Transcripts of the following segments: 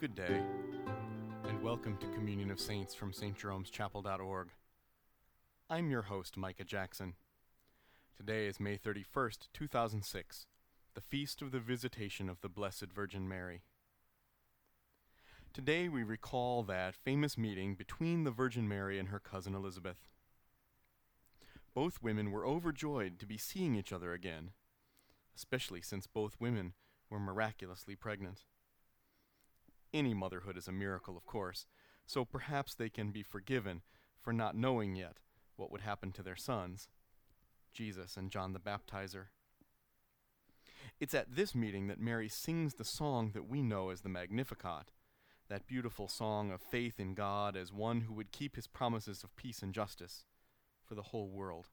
Good day, and welcome to Communion of Saints from stjeromeschapel.org. I'm your host, Micah Jackson. Today is May 31st, 2006, the Feast of the Visitation of the Blessed Virgin Mary. Today we recall that famous meeting between the Virgin Mary and her cousin Elizabeth. Both women were overjoyed to be seeing each other again, especially since both women were miraculously pregnant. Any motherhood is a miracle, of course, so perhaps they can be forgiven for not knowing yet what would happen to their sons, Jesus and John the Baptizer. It's at this meeting that Mary sings the song that we know as the Magnificat, that beautiful song of faith in God as one who would keep his promises of peace and justice for the whole world.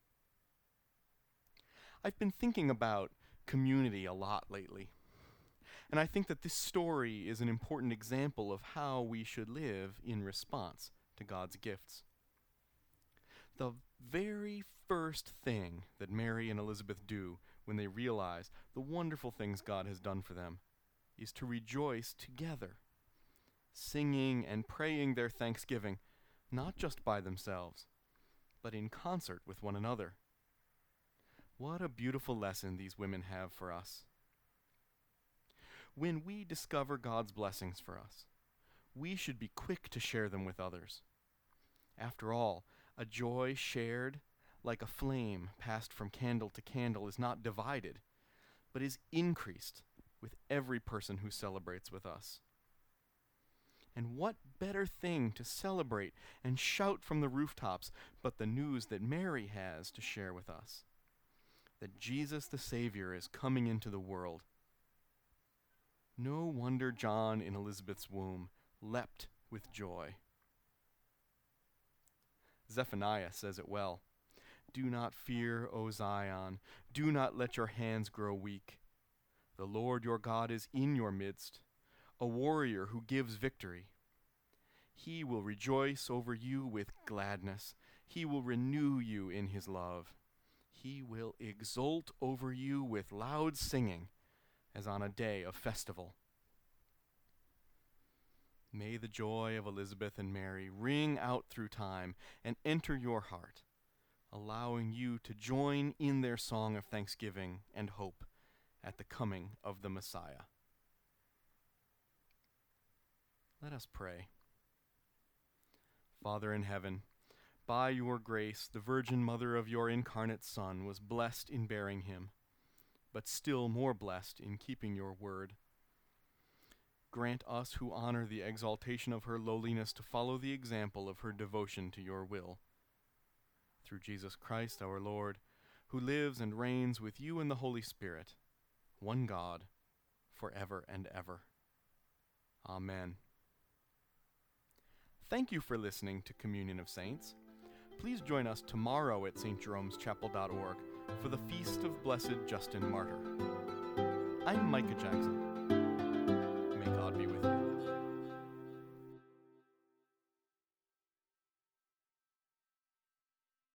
I've been thinking about community a lot lately. And I think that this story is an important example of how we should live in response to God's gifts. The very first thing that Mary and Elizabeth do when they realize the wonderful things God has done for them is to rejoice together, singing and praying their thanksgiving, not just by themselves, but in concert with one another. What a beautiful lesson these women have for us. When we discover God's blessings for us, we should be quick to share them with others. After all, a joy shared, like a flame passed from candle to candle, is not divided, but is increased with every person who celebrates with us. And what better thing to celebrate and shout from the rooftops but the news that Mary has to share with us, that Jesus the Savior is coming into the world. No wonder John in Elizabeth's womb leapt with joy. Zephaniah says it well. Do not fear, O Zion. Do not let your hands grow weak. The Lord your God is in your midst, a warrior who gives victory. He will rejoice over you with gladness. He will renew you in his love. He will exult over you with loud singing, as on a day of festival. May the joy of Elizabeth and Mary ring out through time and enter your heart, allowing you to join in their song of thanksgiving and hope at the coming of the Messiah. Let us pray. Father in heaven, by your grace, the Virgin Mother of your incarnate Son was blessed in bearing him, but still more blessed in keeping your word. Grant us who honor the exaltation of her lowliness to follow the example of her devotion to your will. Through Jesus Christ our Lord, who lives and reigns with you in the Holy Spirit, one God, forever and ever. Amen. Thank you for listening to Communion of Saints. Please join us tomorrow at stjeromeschapel.org for the Feast of Blessed Justin Martyr. I'm Micah Jackson.